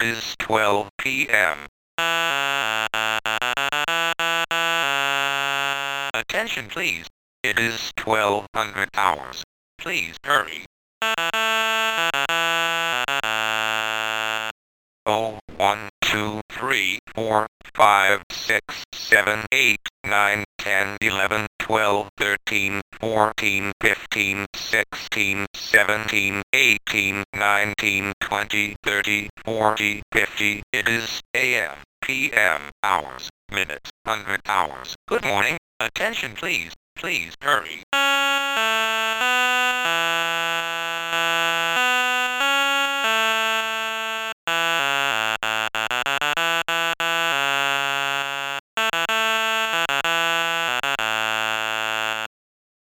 is 12 p.m. Attention please. It is 1200 hours. Please hurry. Oh, 1, 2, 3, 4, 5, 6, 7, 8, 9, 10, 11, 12, 13, 14, 15, 16, 17, 18, 19, 20, 30, 40, 50. It is AM, PM, hours, minutes, 100 hours. Good morning. Attention please. Please hurry.